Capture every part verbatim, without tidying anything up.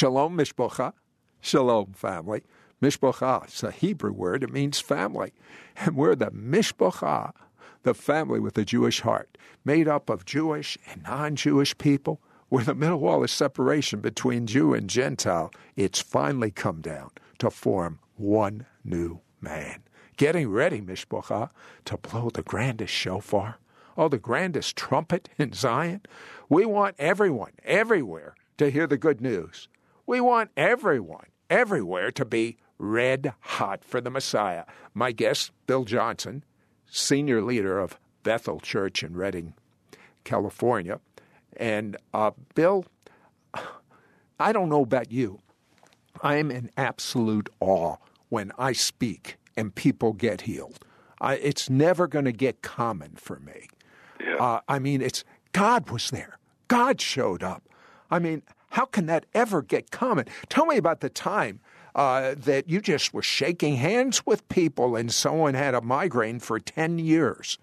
Shalom Mishpocha, Shalom family. Mishpocha is a Hebrew word. It means family. And we're the Mishpocha, the family with a Jewish heart, made up of Jewish and non-Jewish people. Where the middle wall is separation between Jew and Gentile, it's finally come down to form one new man. Getting ready, Mishpocha, to blow the grandest shofar, oh, the grandest trumpet in Zion. We want everyone, everywhere, to hear the good news. We want everyone, everywhere, to be red hot for the Messiah. My guest, Bill Johnson, senior leader of Bethel Church in Redding, California. And, uh, Bill, I don't know about you. I'm in absolute awe when I speak and people get healed. I, it's never going to get common for me. Yeah. Uh, I mean, it's God was there. God showed up. I mean, how can that ever get common? Tell me about the time uh, that you just were shaking hands with people and someone had a migraine for ten years.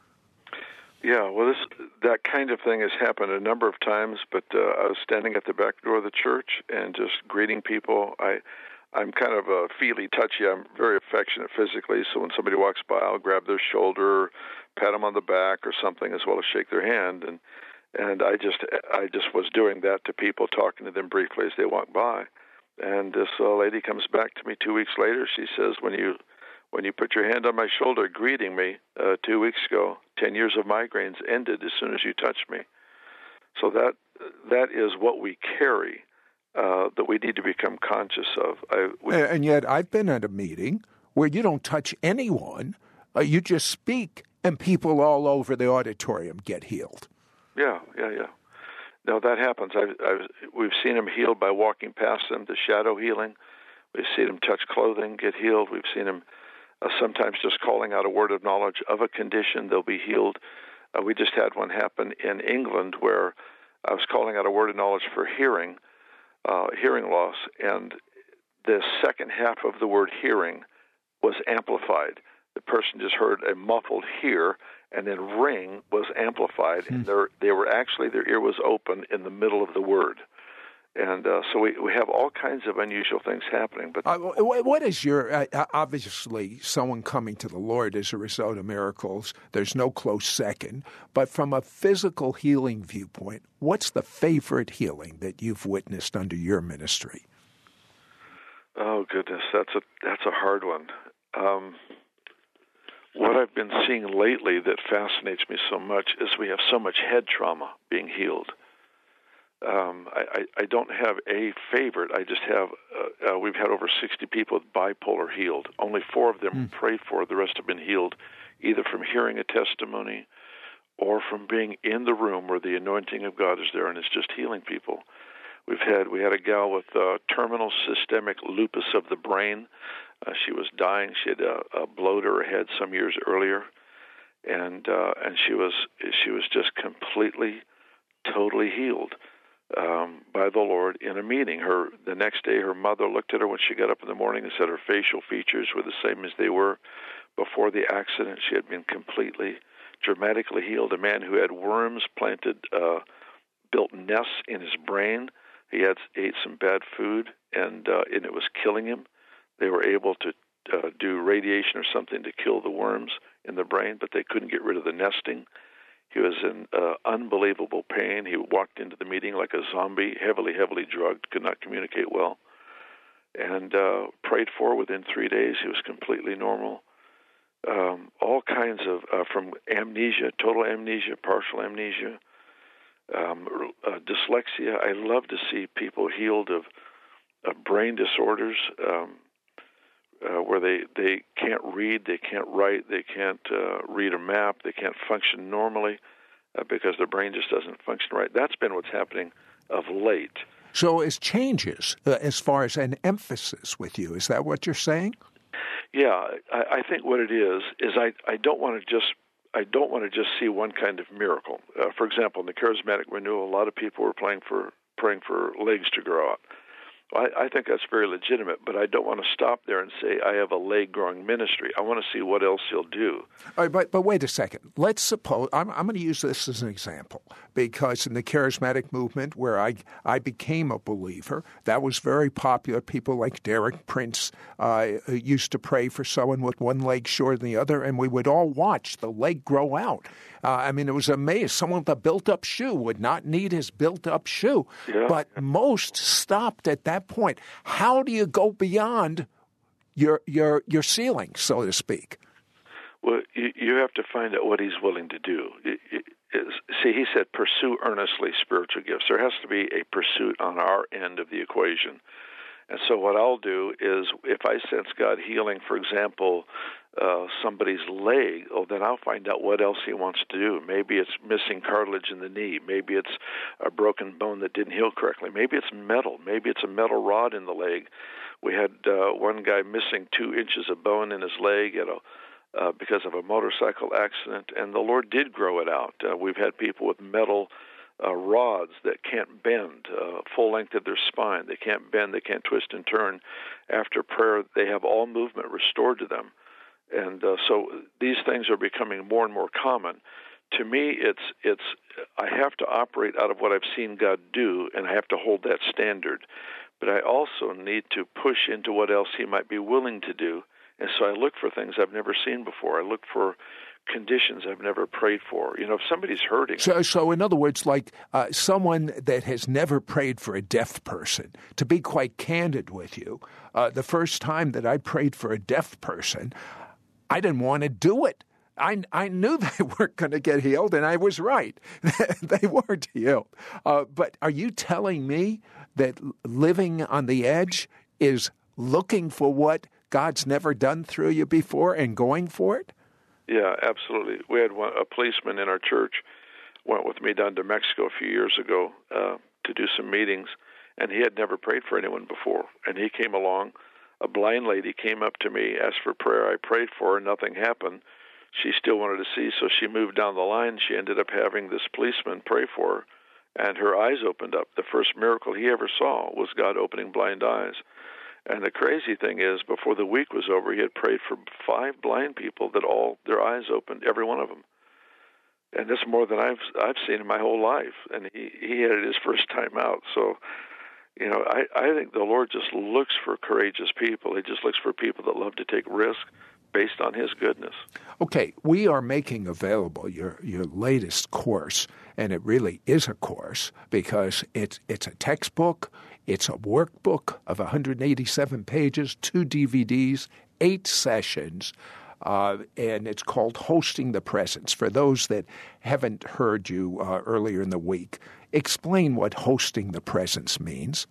Yeah, well, this that kind of thing has happened a number of times, but uh, I was standing at the back door of the church and just greeting people. I, I'm kind of a feely, touchy. I'm very affectionate physically, so when somebody walks by, I'll grab their shoulder, pat them on the back or something, as well as shake their hand. And and I just I just was doing that to people, talking to them briefly as they walk by. And this uh, lady comes back to me two weeks later. She says, when you when you put your hand on my shoulder greeting me uh, two weeks ago, ten years of migraines ended as soon as you touched me. So that that is what we carry uh, that we need to become conscious of. I, we, and yet I've been at a meeting where you don't touch anyone. Uh, you just speak, and people all over the auditorium get healed. Yeah, yeah, yeah. No, that happens. I've, I've, we've seen them healed by walking past them, the shadow healing. We've seen them touch clothing, get healed. We've seen them Uh, sometimes just calling out a word of knowledge of a condition, they'll be healed. Uh, we just had one happen in England where I was calling out a word of knowledge for hearing, uh, hearing loss, and the second half of the word hearing was amplified. The person just heard a muffled hear, and then ring was amplified, mm. and they were actually, their ear was open in the middle of the word. And uh, so we, we have all kinds of unusual things happening. But uh, what is your, uh, obviously, someone coming to the Lord as a result of miracles, there's no close second. But from a physical healing viewpoint, what's the favorite healing that you've witnessed under your ministry? Oh, goodness, that's a, that's a hard one. Um, what I've been seeing lately that fascinates me so much is we have so much head trauma being healed. Um, I, I, I don't have a favorite. I just have, uh, uh, we've had over sixty people with bipolar healed. Only four of them mm. prayed for. The rest have been healed either from hearing a testimony or from being in the room where the anointing of God is there and it's just healing people. We've had, we had a gal with uh, terminal systemic lupus of the brain. Uh, she was dying. She had a, a blow to her head some years earlier. And, uh, and she was, she was just completely, totally healed. Um, by the Lord in a meeting. Her the next day, her mother looked at her when she got up in the morning and said her facial features were the same as they were before the accident. She had been completely, dramatically healed. A man who had worms planted, uh, built nests in his brain. He had ate some bad food, and uh, and it was killing him. They were able to uh, do radiation or something to kill the worms in the brain, but they couldn't get rid of the nesting. He was in uh, unbelievable pain. He walked into the meeting like a zombie, heavily, heavily drugged, could not communicate well, and uh, prayed for. Within three days, he was completely normal. Um, all kinds of, uh, from amnesia, total amnesia, partial amnesia, um, uh, dyslexia. I love to see people healed of, of brain disorders, um, Uh, where they, they can't read, they can't write, they can't uh, read a map, they can't function normally uh, because their brain just doesn't function right. That's been what's happening of late. So it changes uh, as far as an emphasis with you. Is that what you're saying? Yeah, I, I think what it is is I, I don't want to just I don't want to just see one kind of miracle. Uh, for example, in the charismatic renewal, a lot of people were praying for praying for legs to grow out. I, I think that's very legitimate, but I don't want to stop there and say I have a leg-growing ministry. I want to see what else he'll do. All right, but, but wait a second. Let's suppose, I'm, I'm going to use this as an example, because in the charismatic movement where I, I became a believer, that was very popular. People like Derek Prince uh, used to pray for someone with one leg shorter than the other, and we would all watch the leg grow out. Uh, I mean, it was amazing. Someone with a built-up shoe would not need his built-up shoe. Yeah. But most stopped at that point. How do you go beyond your your your ceiling, so to speak? Well, you, you have to find out what he's willing to do. It, it, it, see, he said, pursue earnestly spiritual gifts. There has to be a pursuit on our end of the equation. And so what I'll do is, if I sense God healing, for example, uh, somebody's leg, oh, then I'll find out what else he wants to do. Maybe it's missing cartilage in the knee. Maybe it's a broken bone that didn't heal correctly. Maybe it's metal. Maybe it's a metal rod in the leg. We had uh, one guy missing two inches of bone in his leg at a Uh, because of a motorcycle accident, and the Lord did grow it out. Uh, we've had people with metal uh, rods that can't bend, uh, full length of their spine. They can't bend, they can't twist and turn. After prayer, they have all movement restored to them. And uh, so these things are becoming more and more common. To me, it's it's I have to operate out of what I've seen God do, and I have to hold that standard. But I also need to push into what else he might be willing to do. And so I look for things I've never seen before. I look for conditions I've never prayed for. You know, if somebody's hurting. So, so in other words, like uh, someone that has never prayed for a deaf person, to be quite candid with you, uh, the first time that I prayed for a deaf person, I didn't want to do it. I, I knew they weren't going to get healed, and I was right. They weren't healed. Uh, but are you telling me that living on the edge is looking for what God's never done through you before and going for it? Yeah, absolutely. We had one, a policeman in our church went with me down to Mexico a few years ago uh, to do some meetings, and he had never prayed for anyone before. And he came along. A blind lady came up to me, asked for prayer. I prayed for her. Nothing happened. She still wanted to see, so she moved down the line. She ended up having this policeman pray for her, and her eyes opened up. The first miracle he ever saw was God opening blind eyes. And the crazy thing is, before the week was over, he had prayed for five blind people that all their eyes opened, every one of them. And that's more than I've I've seen in my whole life. And he, he had it his first time out. So, you know, I, I think the Lord just looks for courageous people. He just looks for people that love to take risk based on his goodness. Okay, we are making available your, your latest course, and it really is a course because it's it's a textbook. It's a workbook of one hundred eighty-seven pages, two D V Ds, eight sessions, uh, and it's called Hosting the Presence. For those that haven't heard you uh, earlier in the week, explain what hosting the presence means.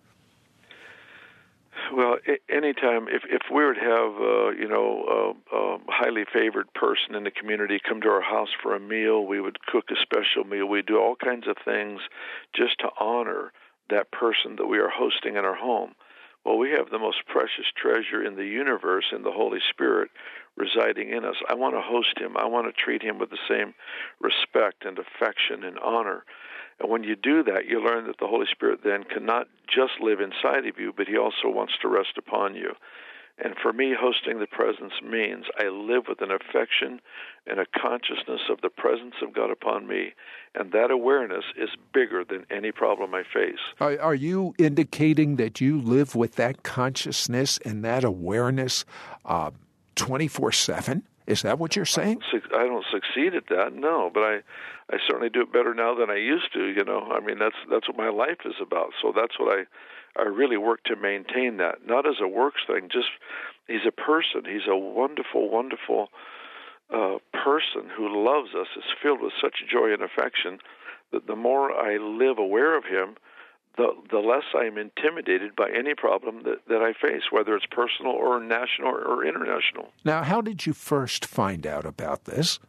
Well, anytime, if, if we were to have, uh, you know, a, a highly favored person in the community come to our house for a meal, we would cook a special meal. We do all kinds of things just to honor that person that we are hosting in our home. Well, we have the most precious treasure in the universe in the Holy Spirit residing in us. I want to host him. I want to treat him with the same respect and affection and honor. And when you do that, you learn that the Holy Spirit then cannot just live inside of you, but he also wants to rest upon you. And for me, hosting the presence means I live with an affection and a consciousness of the presence of God upon me, and that awareness is bigger than any problem I face. Are, are you indicating that you live with that consciousness and that awareness uh, twenty-four seven? Is that what you're saying? I don't succeed at that, no, but I, I certainly do it better now than I used to, you know. I mean, that's that's what my life is about, so that's what I... I really work to maintain that, not as a works thing, just he's a person. He's a wonderful, wonderful uh, person who loves us, is filled with such joy and affection that the more I live aware of him, the the less I'm intimidated by any problem that, that I face, whether it's personal or national or international. Now, how did you first find out about this?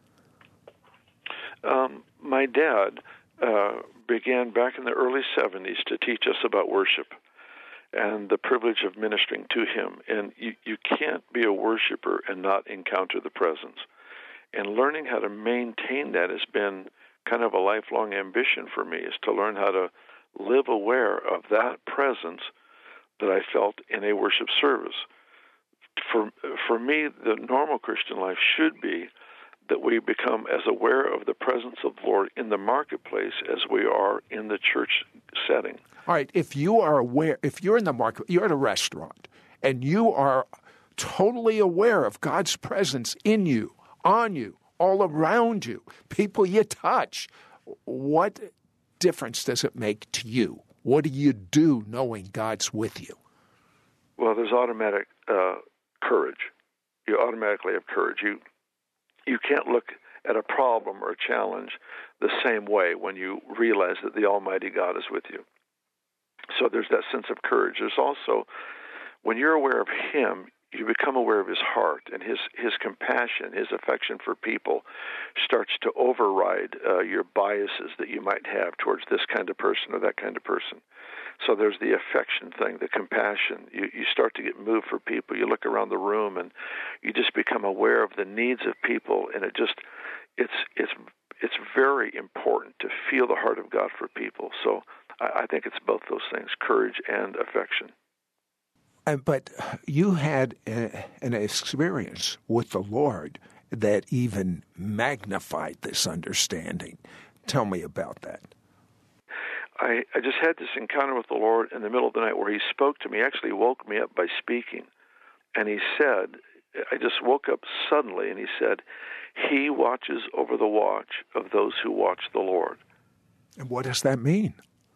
Um, my dad uh, began back in the early seventies to teach us about worship and the privilege of ministering to him. And you, you can't be a worshiper and not encounter the presence. And learning how to maintain that has been kind of a lifelong ambition for me, is to learn how to live aware of that presence that I felt in a worship service. For for me, the normal Christian life should be that we become as aware of the presence of the Lord in the marketplace as we are in the church setting. All right, if you are aware, if you're in the market, you're at a restaurant, and you are totally aware of God's presence in you, on you, all around you, people you touch, what difference does it make to you? What do you do knowing God's with you? Well, there's automatic uh, courage. You automatically have courage. You you can't look at a problem or a challenge the same way when you realize that the Almighty God is with you. So there's that sense of courage. There's also, when you're aware of Him, you become aware of His heart, and His His compassion, His affection for people starts to override uh, your biases that you might have towards this kind of person or that kind of person. So there's the affection thing, the compassion. You you start to get moved for people. You look around the room, and you just become aware of the needs of people, and it just it's it's it's very important to feel the heart of God for people. So I, I think it's both those things, courage and affection. Uh, but you had a, an experience with the Lord that even magnified this understanding. Tell me about that. I, I just had this encounter with the Lord in the middle of the night where He spoke to me, actually woke me up by speaking. And He said, I just woke up suddenly, and He said, He watches over the watch of those who watch the Lord. And what does that mean?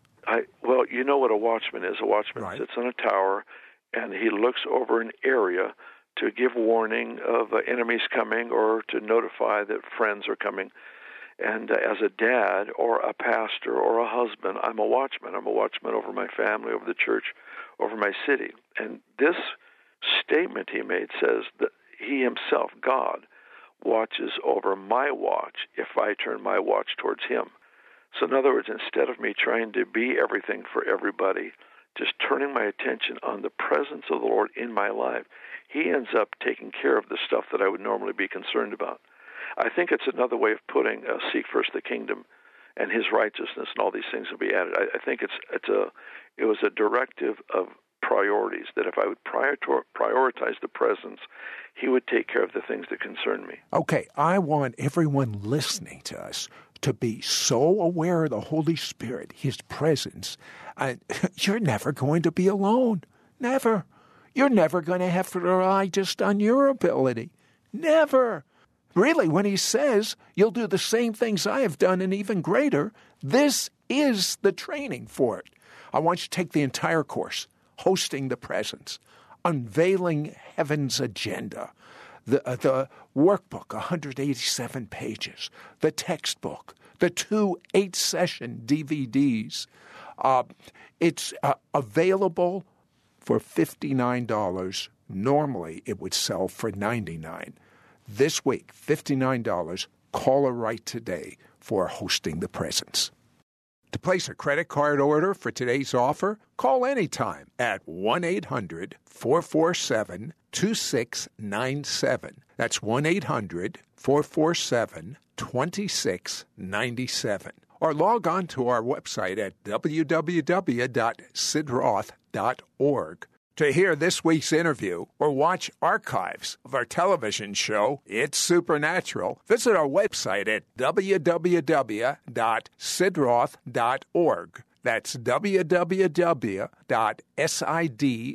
I Well, you know what a watchman is. A watchman right. sits on a tower, and he looks over an area to give warning of uh, enemies coming or to notify that friends are coming. And uh, as a dad or a pastor or a husband, I'm a watchman. I'm a watchman over my family, over the church, over my city. And this statement He made says that He Himself, God, watches over my watch if I turn my watch towards Him. So in other words, instead of me trying to be everything for everybody, just turning my attention on the presence of the Lord in my life, He ends up taking care of the stuff that I would normally be concerned about. I think it's another way of putting uh, seek first the kingdom and His righteousness, and all these things will be added. I, I think it's it's a it was a directive of priorities, that if I would prior prioritize the presence, He would take care of the things that concern me. Okay, I want everyone listening to us to be so aware of the Holy Spirit, His presence. Uh, you're never going to be alone. Never. You're never going to have to rely just on your ability. Never. Really, when He says, you'll do the same things I have done and even greater, this is the training for it. I want you to take the entire course, Hosting the Presence, Unveiling Heaven's Agenda, the, uh, the workbook, one hundred eighty-seven pages, the textbook, the two eight-session D V Ds. Uh, it's uh, available for fifty-nine dollars. Normally, it would sell for ninety-nine dollars. This week, fifty-nine dollars. Call her right today for Hosting the Presence. To place a credit card order for today's offer, call anytime at one eight hundred four four seven two six nine seven. That's one eight hundred four four seven two six nine seven. Or log on to our website at w w w dot sid roth dot org. To hear this week's interview or watch archives of our television show, It's Supernatural, visit our website at w w w dot sid roth dot org. That's w w w dot sid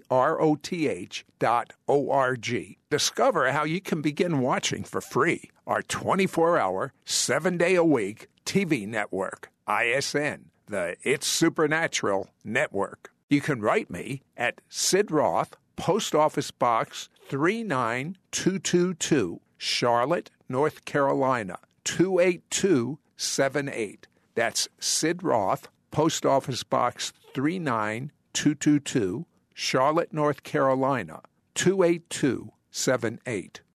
roth dot org. Discover how you can begin watching for free our twenty-four hour, seven day a week T V network, I S N, the It's Supernatural Network. You can write me at Sid Roth, Post Office Box three nine two two two, Charlotte, North Carolina, two eight two seven eight. That's Sid Roth, Post Office Box three nine two two two, Charlotte, North Carolina, two eight two seven eight.